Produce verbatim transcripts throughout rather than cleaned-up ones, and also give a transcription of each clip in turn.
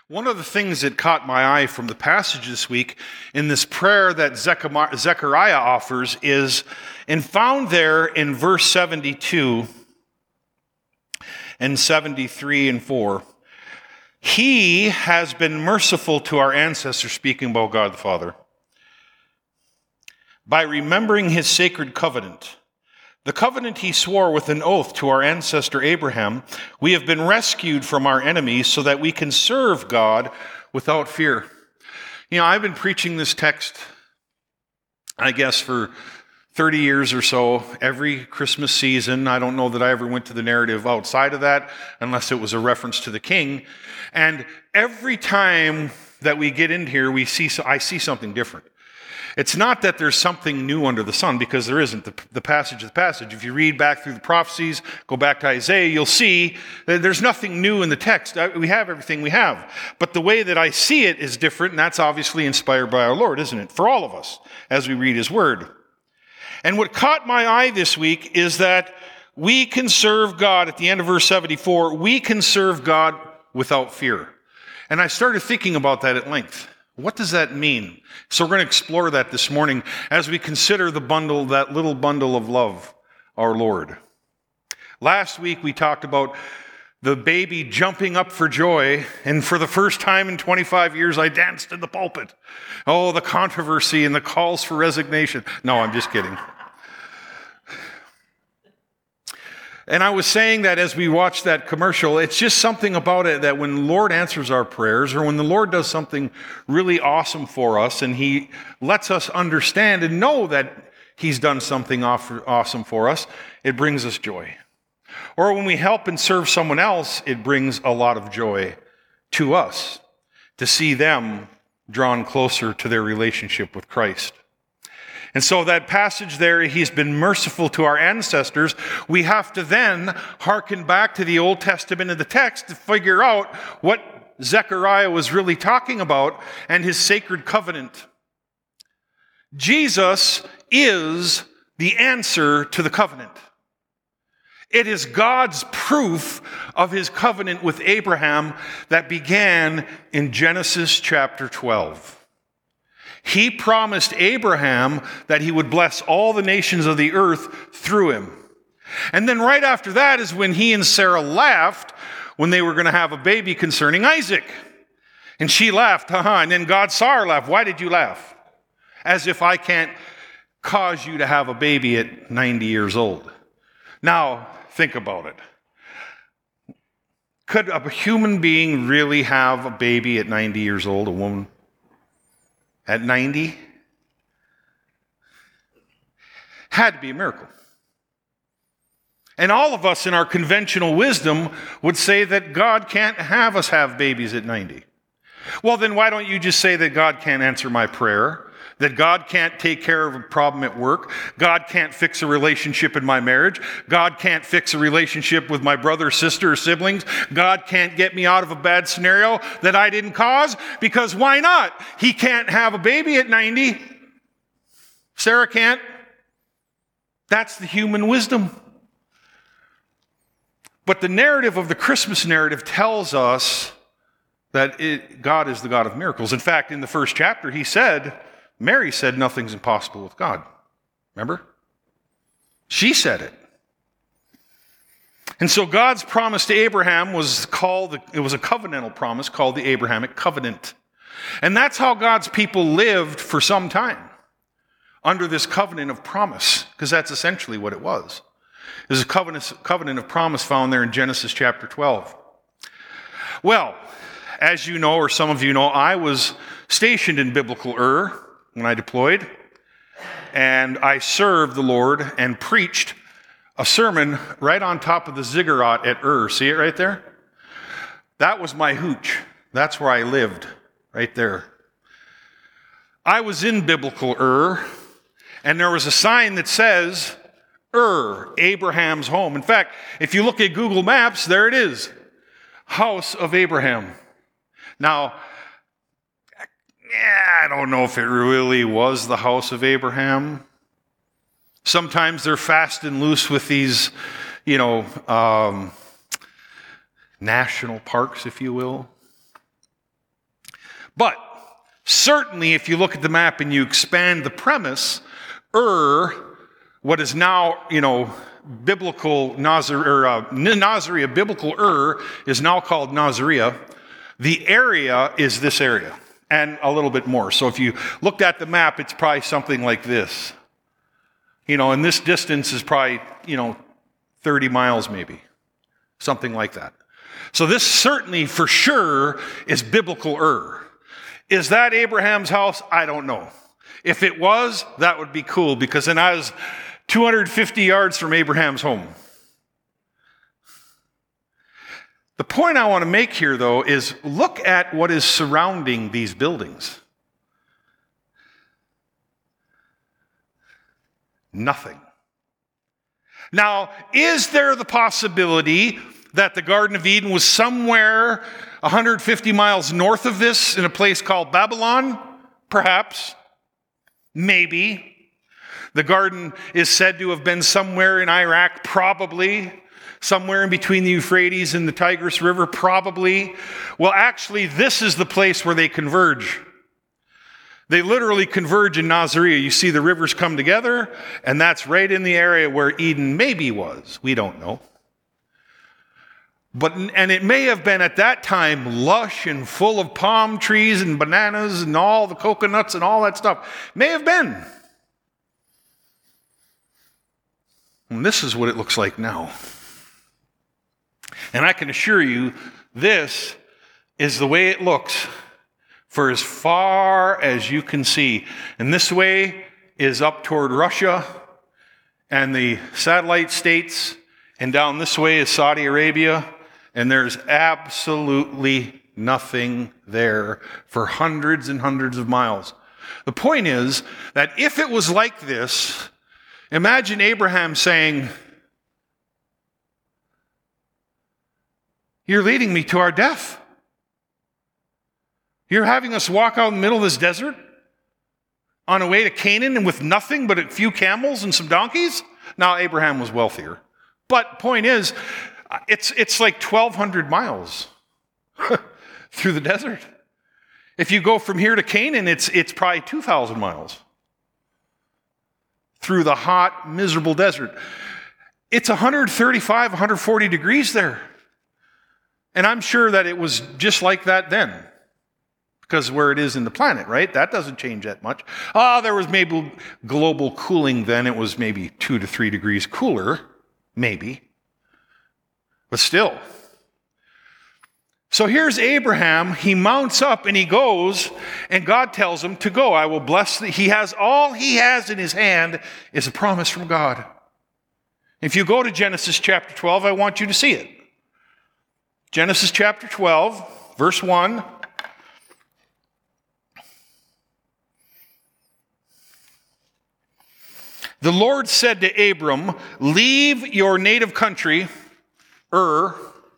One of the things that caught my eye from the passage this week in this prayer that Zechariah offers is, and found there in verse seventy-two and seventy-three and four, He has been merciful to our ancestors, speaking about God the Father, by remembering His sacred covenant. The covenant He swore with an oath to our ancestor Abraham. We have been rescued from our enemies so that we can serve God without fear. You know, I've been preaching this text, I guess, for thirty years or so, every Christmas season. I don't know that I ever went to the narrative outside of that, unless it was a reference to the king. And every time that we get in here, we see I see something different. It's not that there's something new under the sun, because there isn't. The, the passage is the passage. If you read back through the prophecies, go back to Isaiah, you'll see that there's nothing new in the text. We have everything we have. But the way that I see it is different, and that's obviously inspired by our Lord, isn't it? For all of us, as we read His Word. And what caught my eye this week is that we can serve God, at the end of verse seventy-four, we can serve God without fear. And I started thinking about that at length. What does that mean? So we're going to explore that this morning as we consider the bundle, that little bundle of love, our Lord. Last week we talked about the baby jumping up for joy, and for the first time in twenty-five years I danced in the pulpit. Oh, the controversy and the calls for resignation. No, I'm just kidding. And I was saying that as we watched that commercial, it's just something about it that when the Lord answers our prayers, or when the Lord does something really awesome for us, and He lets us understand and know that He's done something awesome for us, it brings us joy. Or when we help and serve someone else, it brings a lot of joy to us to see them drawn closer to their relationship with Christ. And so that passage there, He's been merciful to our ancestors. We have to then hearken back to the Old Testament and the text to figure out what Zechariah was really talking about and His sacred covenant. Jesus is the answer to the covenant. It is God's proof of His covenant with Abraham that began in Genesis chapter twelve. He promised Abraham that He would bless all the nations of the earth through him. And then right after that is when he and Sarah laughed when they were going to have a baby concerning Isaac. And she laughed, haha, and then God saw her laugh. Why did you laugh? As if I can't cause you to have a baby at ninety years old. Now, think about it. Could a human being really have a baby at ninety years old, a woman? At ninety? Had to be a miracle. And all of us in our conventional wisdom would say that God can't have us have babies at ninety. Well, then why don't you just say that God can't answer my prayer? That God can't take care of a problem at work? God can't fix a relationship in my marriage? God can't fix a relationship with my brother, sister, or siblings? God can't get me out of a bad scenario that I didn't cause? Because why not? He can't have a baby at ninety. Sarah can't. That's the human wisdom. But the narrative of the Christmas narrative tells us that it, God is the God of miracles. In fact, in the first chapter, He said, Mary said nothing's impossible with God. Remember? She said it. And so God's promise to Abraham was called, it was a covenantal promise called the Abrahamic covenant. And that's how God's people lived for some time, under this covenant of promise, because that's essentially what it was. There's a covenant, covenant of promise found there in Genesis chapter twelve. Well, as you know, or some of you know, I was stationed in biblical Ur when I deployed, and I served the Lord and preached a sermon right on top of the ziggurat at Ur. See it right there? That was my hooch. That's where I lived, right there. I was in biblical Ur, and there was a sign that says, Ur, Abraham's home. In fact, if you look at Google Maps, there it is, House of Abraham. Now, yeah, I don't know if it really was the house of Abraham. Sometimes they're fast and loose with these, you know, um, national parks, if you will. But certainly if you look at the map and you expand the premise, Ur, what is now, you know, biblical Nazar, or, uh, Nazareth, biblical Ur is now called Nazareth. The area is this area and a little bit more. So if you looked at the map, it's probably something like this. You know, and this distance is probably, you know, thirty miles maybe, something like that. So this certainly for sure is biblical Ur. Is that Abraham's house? I don't know. If it was, that would be cool, because then I was two hundred fifty yards from Abraham's home. The point I want to make here, though, is look at what is surrounding these buildings. Nothing. Now, is there the possibility that the Garden of Eden was somewhere one hundred fifty miles north of this in a place called Babylon? Perhaps. Maybe. The garden is said to have been somewhere in Iraq, probably. Somewhere in between the Euphrates and the Tigris River, probably. Well, actually, this is the place where they converge. They literally converge in Nazareth. You see the rivers come together, and that's right in the area where Eden maybe was. We don't know. But, and it may have been at that time lush and full of palm trees and bananas and all the coconuts and all that stuff. May have been. And this is what it looks like now. And I can assure you, this is the way it looks for as far as you can see. And this way is up toward Russia and the satellite states, and down this way is Saudi Arabia. And there's absolutely nothing there for hundreds and hundreds of miles. The point is that if it was like this, imagine Abraham saying, "You're leading me to our death. You're having us walk out in the middle of this desert on a way to Canaan and with nothing but a few camels and some donkeys?" Now, Abraham was wealthier. But point is, It's it's like twelve hundred miles through the desert. If you go from here to Canaan, it's it's probably two thousand miles through the hot, miserable desert. It's one hundred thirty-five, one hundred forty degrees there. And I'm sure that it was just like that then, because where it is in the planet, right? That doesn't change that much. Ah, oh, there was maybe global cooling then. It was maybe two to three degrees cooler, maybe. But still. So here's Abraham. He mounts up and he goes, and God tells him to go. I will bless thee. He has all he has in his hand is a promise from God. If you go to Genesis chapter twelve, I want you to see it. Genesis chapter twelve, verse one. The Lord said to Abram, "Leave your native country, Ur,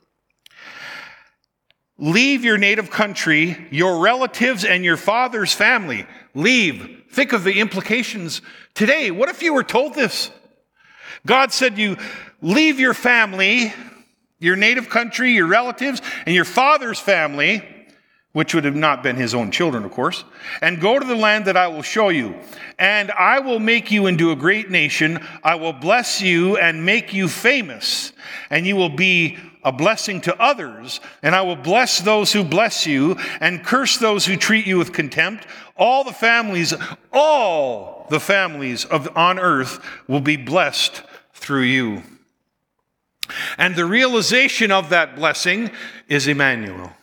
leave your native country, your relatives, and your father's family." Leave. Think of the implications today. What if you were told this? God said you leave your family, your native country, your relatives, and your father's family, which would have not been his own children, of course, and go to the land that I will show you. And I will make you into a great nation. I will bless you and make you famous, and you will be a blessing to others. And I will bless those who bless you and curse those who treat you with contempt. All the families, all the families of on earth will be blessed through you. And the realization of that blessing is Emmanuel.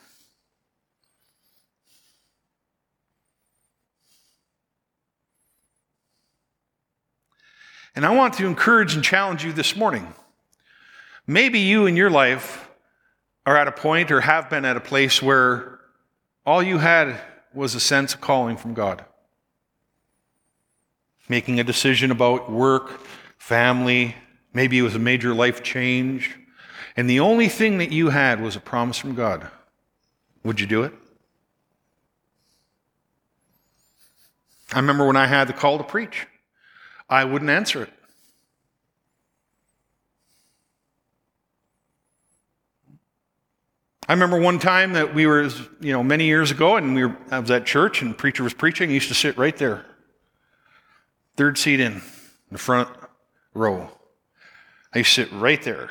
And I want to encourage and challenge you this morning. Maybe you in your life are at a point or have been at a place where all you had was a sense of calling from God. Making a decision about work, family, maybe it was a major life change, and the only thing that you had was a promise from God. Would you do it? I remember when I had the call to preach. I wouldn't answer it. I remember one time that we were, you know, many years ago, and we were, I was at church, and the preacher was preaching. He used to sit right there, third seat in, the front row. I used to sit right there.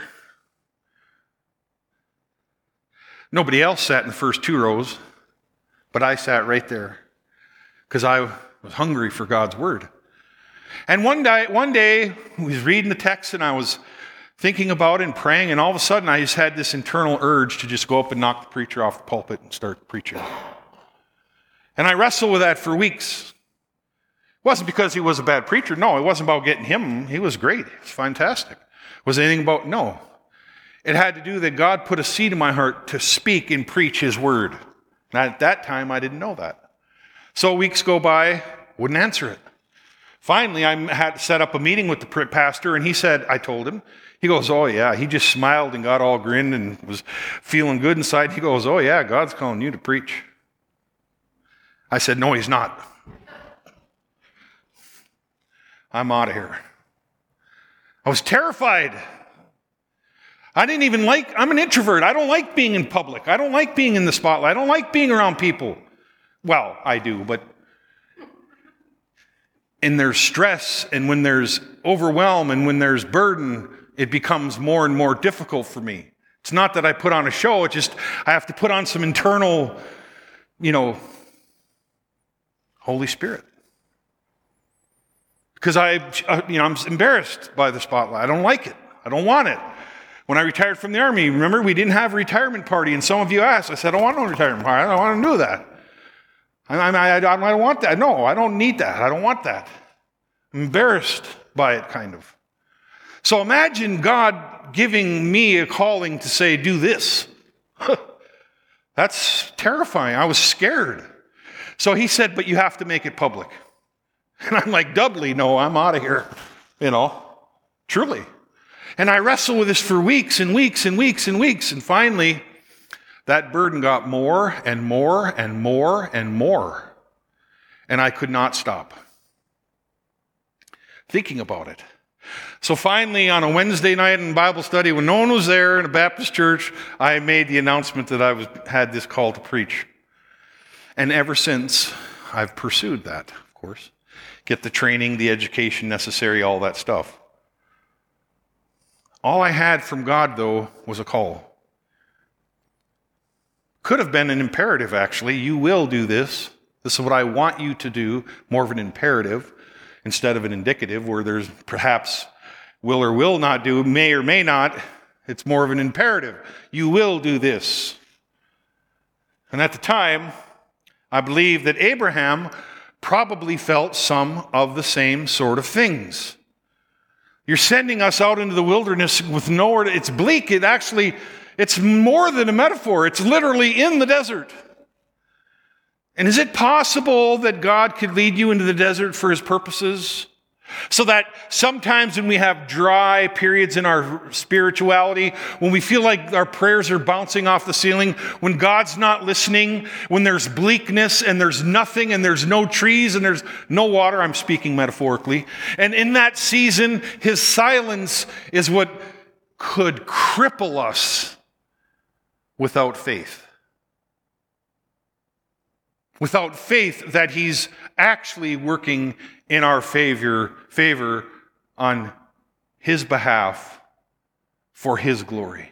Nobody else sat in the first two rows, but I sat right there because I was hungry for God's word. And one day, one day, I was reading the text, and I was thinking about it and praying, and all of a sudden I just had this internal urge to just go up and knock the preacher off the pulpit and start preaching. And I wrestled with that for weeks. It wasn't because he was a bad preacher. No, it wasn't about getting him. He was great. He was fantastic. Was it anything about, no. It had to do that God put a seed in my heart to speak and preach his word. And at that time, I didn't know that. So weeks go by, wouldn't answer it. Finally, I had to set up a meeting with the pastor, and he said, I told him, he goes, oh yeah. He just smiled and got all grinned and was feeling good inside. He goes, oh yeah, God's calling you to preach. I said, no, he's not. I'm out of here. I was terrified. I didn't even like, I'm an introvert. I don't like being in public. I don't like being in the spotlight. I don't like being around people. Well, I do, but and there's stress, and when there's overwhelm, and when there's burden, it becomes more and more difficult for me. It's not that I put on a show, it's just I have to put on some internal, you know, Holy Spirit. Because I, you know, I'm embarrassed by the spotlight. I don't like it. I don't want it. When I retired from the Army, remember, we didn't have a retirement party, and some of you asked. I said, I don't want no retirement party. I don't want to do that. I, I, I don't want that. No, I don't need that. I don't want that. I'm embarrassed by it, kind of. So imagine God giving me a calling to say, do this. That's terrifying. I was scared. So he said, but you have to make it public. And I'm like, doubly, no, I'm out of here. You know, truly. And I wrestled with this for weeks and weeks and weeks and weeks. And finally, that burden got more and more and more and more. And I could not stop thinking about it. So finally, on a Wednesday night in Bible study, when no one was there in a Baptist church, I made the announcement that I was, had this call to preach. And ever since, I've pursued that, of course. Get the training, the education necessary, all that stuff. All I had from God, though, was a call. Could have been an imperative, actually. You will do this. This is what I want you to do. More of an imperative instead of an indicative where there's perhaps will or will not do, may or may not. It's more of an imperative. You will do this. And at the time, I believe that Abraham probably felt some of the same sort of things. You're sending us out into the wilderness with nowhere to, it's bleak. It actually, it's more than a metaphor. It's literally in the desert. And is it possible that God could lead you into the desert for his purposes? So that sometimes when we have dry periods in our spirituality, when we feel like our prayers are bouncing off the ceiling, when God's not listening, when there's bleakness and there's nothing and there's no trees and there's no water, I'm speaking metaphorically, and in that season, his silence is what could cripple us without faith. Without faith that he's actually working in our favor, favor on his behalf for his glory.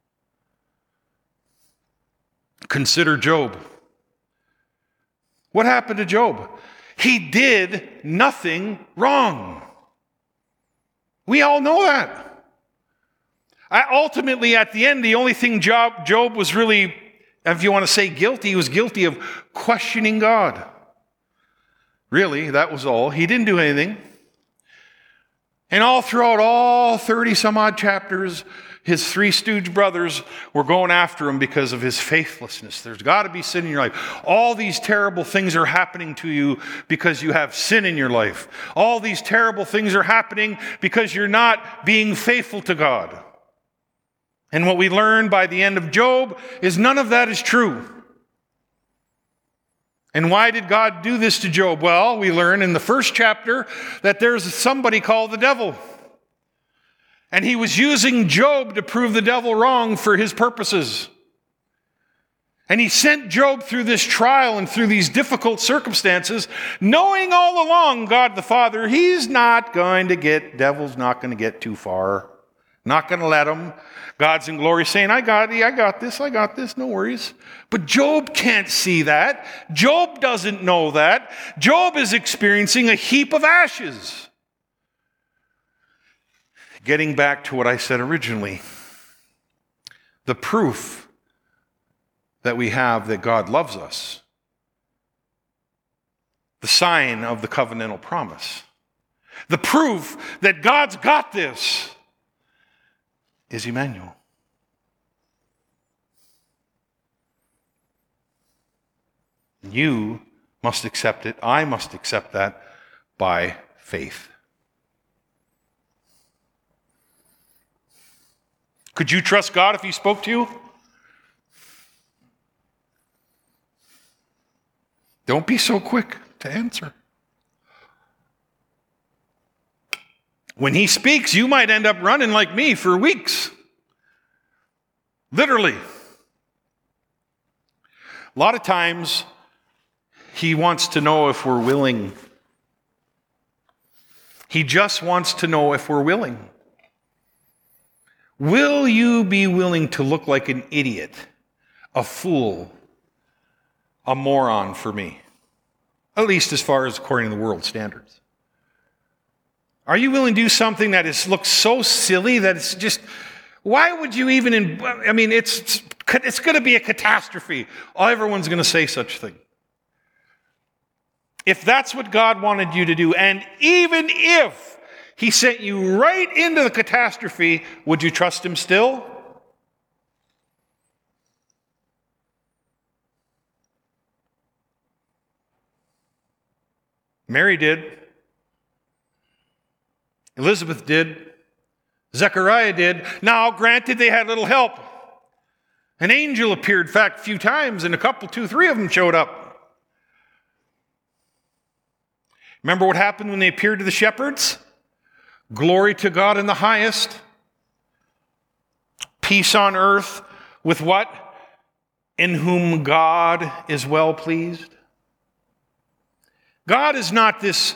Consider Job. What happened to Job? He did nothing wrong. We all know that. I, ultimately, at the end, the only thing Job, Job was really, if you want to say guilty, he was guilty of questioning God. Really, that was all. He didn't do anything. And all throughout all thirty some odd chapters, his three stooge brothers were going after him because of his faithlessness. There's got to be sin in your life. All these terrible things are happening to you because you have sin in your life. All these terrible things are happening because you're not being faithful to God. And what we learn by the end of Job is none of that is true. And why did God do this to Job? Well, we learn in the first chapter that there's somebody called the devil. And he was using Job to prove the devil wrong for his purposes. And he sent Job through this trial and through these difficult circumstances, knowing all along, God the Father, he's not going to get, devil's not going to get too far. Not going to let him. God's in glory saying, I got it, I got this, I got this, no worries. But Job can't see that. Job doesn't know that. Job is experiencing a heap of ashes. Getting back to what I said originally, the proof that we have that God loves us, the sign of the covenantal promise, the proof that God's got this is Emmanuel. You must accept it. I must accept that by faith. Could you trust God if he spoke to you? Don't be so quick to answer. When he speaks, you might end up running like me for weeks. Literally. A lot of times, he wants to know if we're willing. He just wants to know if we're willing. Will you be willing to look like an idiot, a fool, a moron for me? At least as far as according to the world standards. Are you willing to do something that is looks so silly that it's just, why would you even, in, I mean, it's, it's, it's going to be a catastrophe. Everyone's going to say such a thing. If that's what God wanted you to do, and even if he sent you right into the catastrophe, would you trust him still? Mary did. Elizabeth did. Zechariah did. Now, granted, they had little help. An angel appeared, in fact, a few times, and a couple, two, three of them showed up. Remember what happened when they appeared to the shepherds? Glory to God in the highest. Peace on earth with what? In whom God is well pleased. God is not this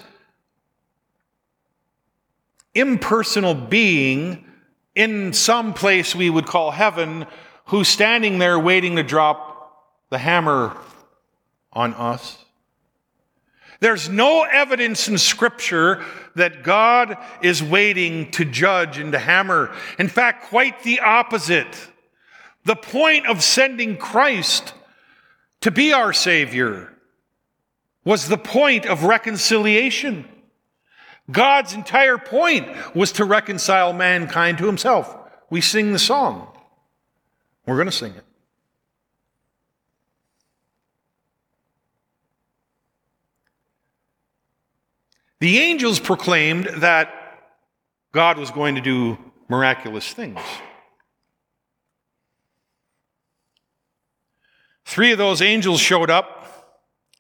impersonal being in some place we would call heaven who's standing there waiting to drop the hammer on us. There's no evidence in Scripture that God is waiting to judge and to hammer. In fact, quite the opposite. The point of sending Christ to be our Savior was the point of reconciliation. God's entire point was to reconcile mankind to himself. We sing the song. We're going to sing it. The angels proclaimed that God was going to do miraculous things. Three of those angels showed up.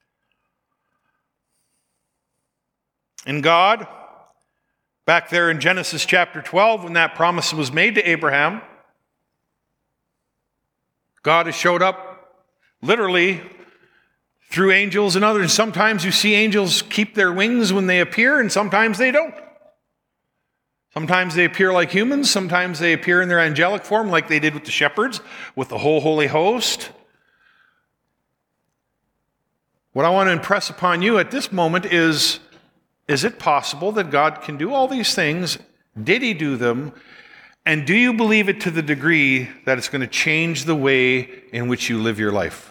And God, back there in Genesis chapter twelve, when that promise was made to Abraham, God has showed up literally through angels and others. Sometimes you see angels keep their wings when they appear, and sometimes they don't. Sometimes they appear like humans. Sometimes they appear in their angelic form like they did with the shepherds, with the whole holy host. What I want to impress upon you at this moment is, is it possible that God can do all these things? Did he do them? And do you believe it to the degree that it's going to change the way in which you live your life?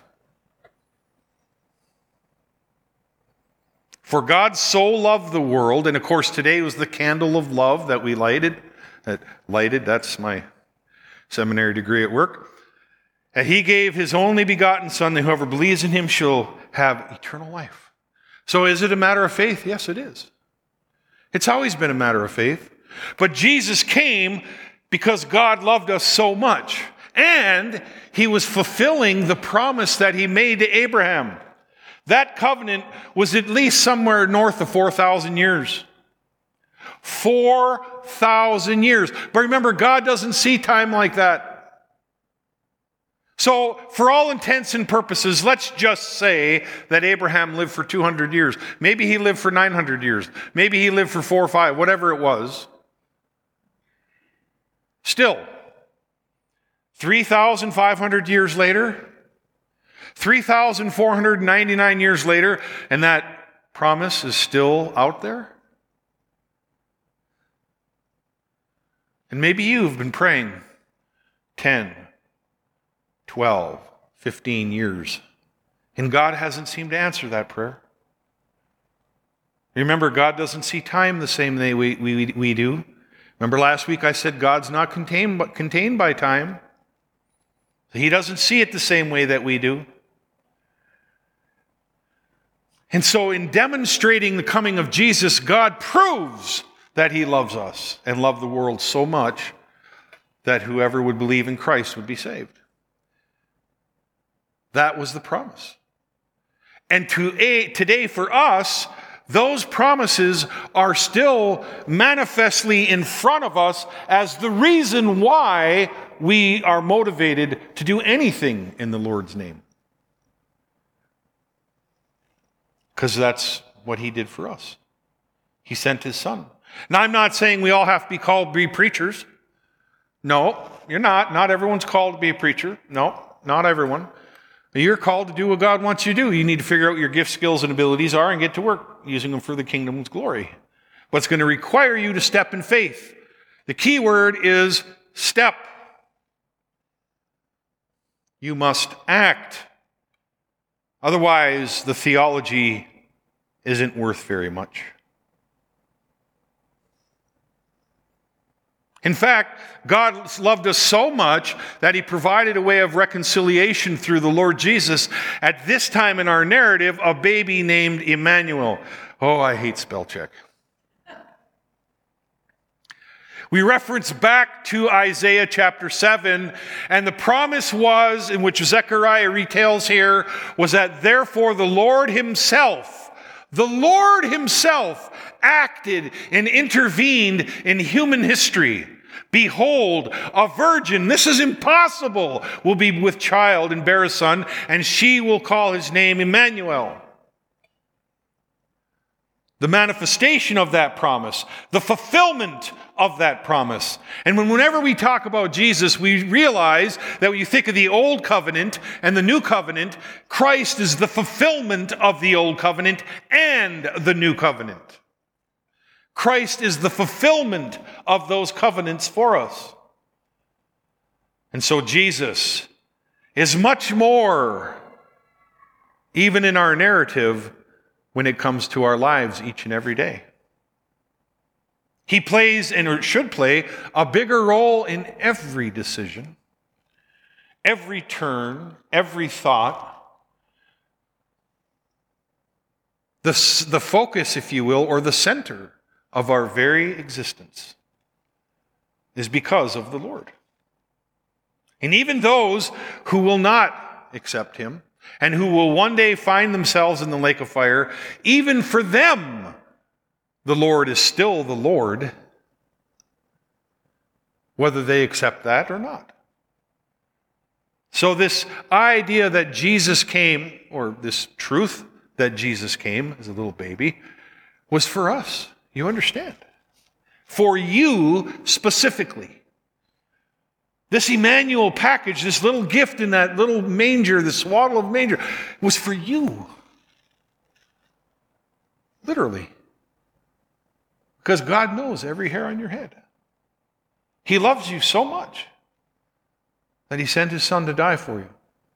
For God so loved the world, and of course today was the candle of love that we lighted. That lighted, that's my seminary degree at work. And he gave his only begotten Son, that whoever believes in him shall have eternal life. So is it a matter of faith? Yes, it is. It's always been a matter of faith. But Jesus came because God loved us so much. And he was fulfilling the promise that he made to Abraham. That covenant was at least somewhere north of four thousand years. four thousand years. But remember, God doesn't see time like that. So, for all intents and purposes, let's just say that Abraham lived for two hundred years. Maybe he lived for nine hundred years. Maybe he lived for four or five, whatever it was. Still, three thousand five hundred years later, three thousand four hundred ninety-nine years later, and that promise is still out there? And maybe you've been praying ten, twelve, fifteen years, and God hasn't seemed to answer that prayer. Remember, God doesn't see time the same way we, we, we do. Remember last week I said God's not contained, but contained by time. He doesn't see it the same way that we do. And so in demonstrating the coming of Jesus, God proves that he loves us and loved the world so much that whoever would believe in Christ would be saved. That was the promise. And to a, today for us, those promises are still manifestly in front of us as the reason why we are motivated to do anything in the Lord's name. Because that's what he did for us. He sent his son. Now, I'm not saying we all have to be called to be preachers. No, you're not. Not everyone's called to be a preacher. No, not everyone. You're called to do what God wants you to do. You need to figure out what your gifts, skills, and abilities are and get to work using them for the kingdom's glory. What's going to require you to step in faith? The key word is step. You must act. Otherwise, the theology isn't worth very much. In fact, God loved us so much that he provided a way of reconciliation through the Lord Jesus. At this time in our narrative, a baby named Emmanuel. Oh, I hate spell check. We reference back to Isaiah chapter seven, and the promise was, in which Zechariah retails here, was that therefore the Lord himself, the Lord himself acted and intervened in human history. Behold, a virgin, this is impossible, will be with child and bear a son, and she will call his name Emmanuel. The manifestation of that promise, the fulfillment of that promise. And when, whenever we talk about Jesus, we realize that when you think of the old covenant and the new covenant, Christ is the fulfillment of the old covenant and the new covenant. Christ is the fulfillment of those covenants for us. And so Jesus is much more, even in our narrative, when it comes to our lives each and every day. He plays, and should play, a bigger role in every decision, every turn, every thought. The, the focus, if you will, or the center of our very existence is because of the Lord. And even those who will not accept him and who will one day find themselves in the lake of fire, even for them, the Lord is still the Lord, whether they accept that or not. So this idea that Jesus came, or this truth that Jesus came as a little baby, was for us. You understand? For you specifically. This Emmanuel package, this little gift in that little manger, this swaddle of manger, was for you. Literally. Because God knows every hair on your head. He loves you so much that he sent his son to die for you.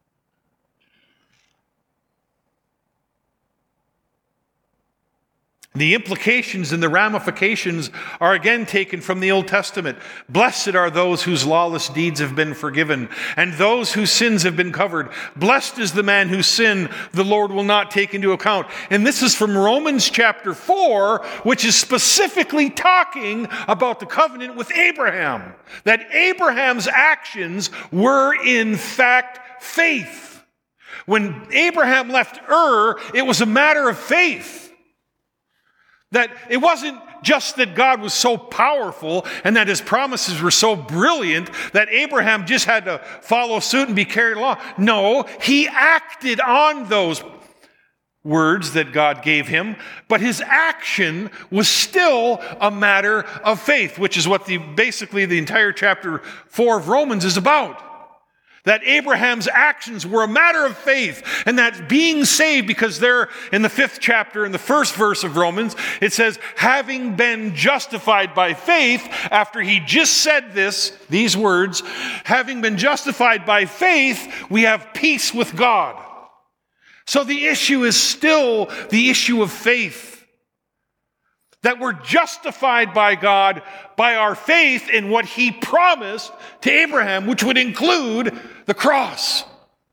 The implications and the ramifications are again taken from the Old Testament. Blessed are those whose lawless deeds have been forgiven, and those whose sins have been covered. Blessed is the man whose sin the Lord will not take into account. And this is from Romans chapter four, which is specifically talking about the covenant with Abraham. That Abraham's actions were in fact faith. When Abraham left Ur, it was a matter of faith. That it wasn't just that God was so powerful and that his promises were so brilliant that Abraham just had to follow suit and be carried along. No, he acted on those words that God gave him, but his action was still a matter of faith, which is what the basically the entire chapter four of Romans is about. That Abraham's actions were a matter of faith, and that being saved, because there in the fifth chapter, in the first verse of Romans, it says, having been justified by faith, after he just said this, these words, having been justified by faith, we have peace with God. So the issue is still the issue of faith. That we're justified by God by our faith in what he promised to Abraham, which would include the cross.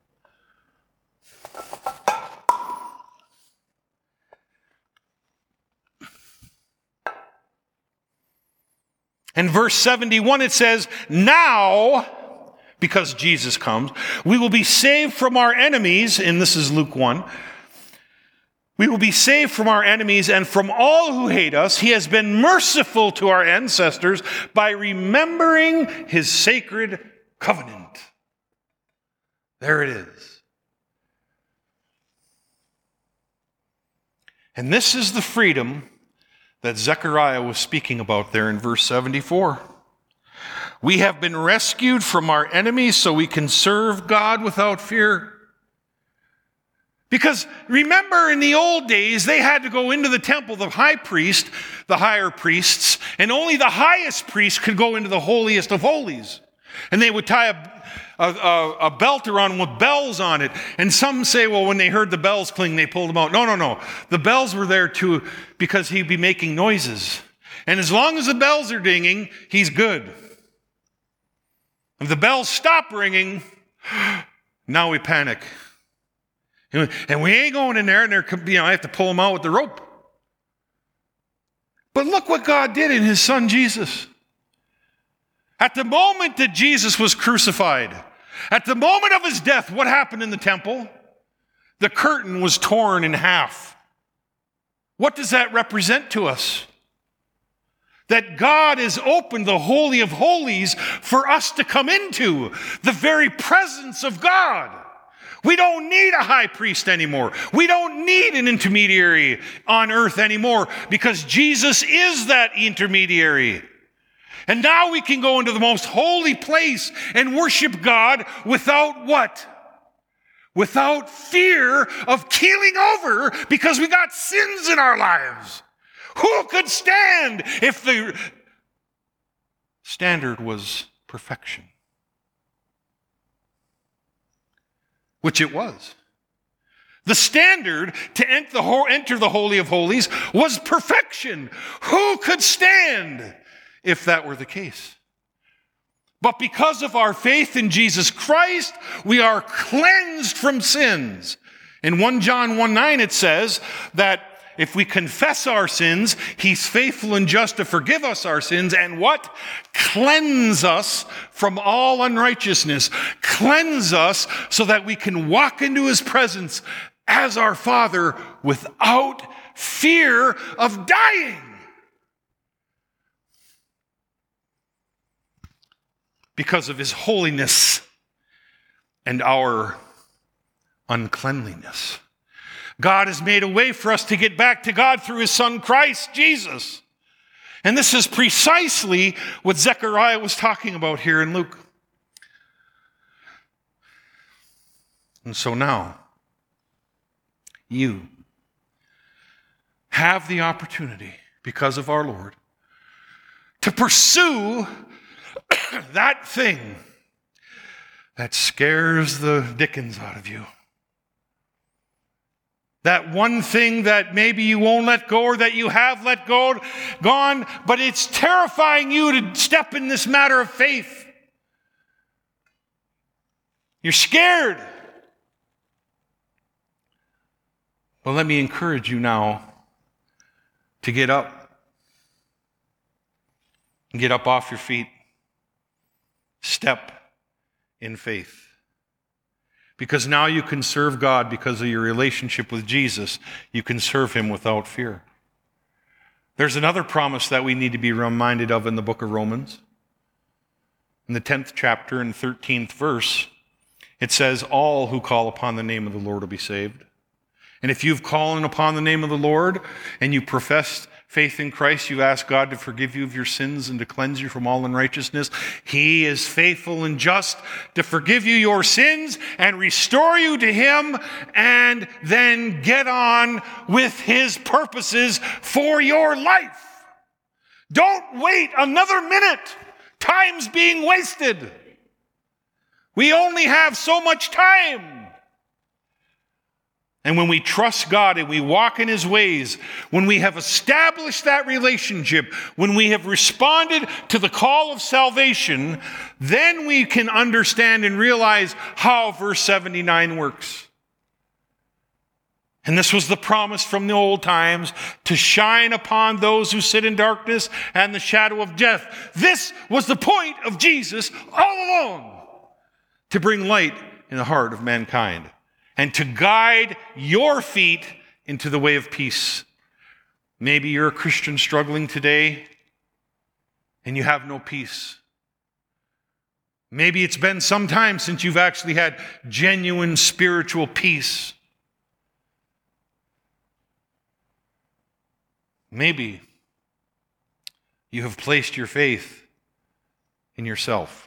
In verse seventy-one it says, now, because Jesus comes, we will be saved from our enemies, and this is Luke one, we will be saved from our enemies and from all who hate us. He has been merciful to our ancestors by remembering his sacred covenant. There it is. And this is the freedom that Zechariah was speaking about there in verse seventy-four. We have been rescued from our enemies so we can serve God without fear. Because remember, in the old days, they had to go into the temple, the high priest, the higher priests, and only the highest priest could go into the holiest of holies. And they would tie a, a, a belt around with bells on it. And some say, well, when they heard the bells cling, they pulled them out. No, no, no. The bells were there too because he'd be making noises. And as long as the bells are dinging, he's good. If the bells stop ringing, now we panic. And we ain't going in there, and they're, you know, I have to pull them out with the rope. But look what God did in his son Jesus. At the moment that Jesus was crucified, at the moment of his death, what happened in the temple? The curtain was torn in half. What does that represent to us? That God has opened the Holy of Holies for us to come into, the very presence of God. We don't need a high priest anymore. We don't need an intermediary on earth anymore because Jesus is that intermediary. And now we can go into the most holy place and worship God without what? Without fear of keeling over because we got sins in our lives. Who could stand if the standard was perfection? Which it was. The standard to enter the Holy of Holies was perfection. Who could stand if that were the case? But because of our faith in Jesus Christ, we are cleansed from sins. In First John one nine it says that if we confess our sins, he's faithful and just to forgive us our sins and what? Cleanse us from all unrighteousness. Cleanse us so that we can walk into his presence as our Father without fear of dying. Because of his holiness and our uncleanliness. God has made a way for us to get back to God through his son Christ Jesus. And this is precisely what Zechariah was talking about here in Luke. And so now, you have the opportunity, because of our Lord, to pursue that thing that scares the dickens out of you. That one thing that maybe you won't let go or that you have let go, gone, but it's terrifying you to step in this matter of faith. You're scared. Well, let me encourage you now to get up. Get up off your feet. Step in faith. Because now you can serve God because of your relationship with Jesus. You can serve him without fear. There's another promise that we need to be reminded of in the book of Romans. In the tenth chapter and thirteenth verse, it says, all who call upon the name of the Lord will be saved. And if you've called upon the name of the Lord and you profess faith in Christ, you ask God to forgive you of your sins and to cleanse you from all unrighteousness, He is faithful and just to forgive you your sins and restore you to Him, and then get on with His purposes for your life. Don't wait another minute. Time's being wasted. We only have so much time. And when we trust God and we walk in His ways, when we have established that relationship, when we have responded to the call of salvation, then we can understand and realize how verse seventy-nine works. And this was the promise from the old times, to shine upon those who sit in darkness and the shadow of death. This was the point of Jesus all along, to bring light in the heart of mankind and to guide your feet into the way of peace. Maybe you're a Christian struggling today and you have no peace. Maybe it's been some time since you've actually had genuine spiritual peace. Maybe you have placed your faith in yourself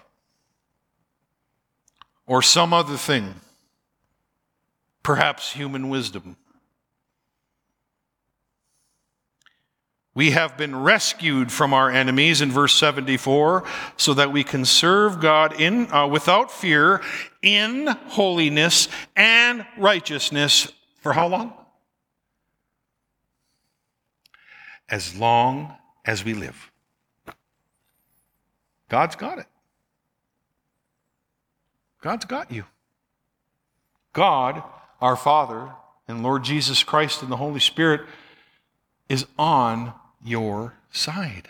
or some other thing, perhaps human wisdom. We have been rescued from our enemies in verse seventy-four so that we can serve God in uh, without fear in holiness and righteousness. For how long? As long as we live. God's got it. God's got you. God, our Father, and Lord Jesus Christ and the Holy Spirit is on your side.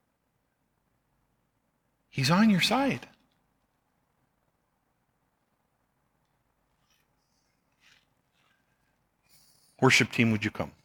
He's on your side. Worship team, would you come?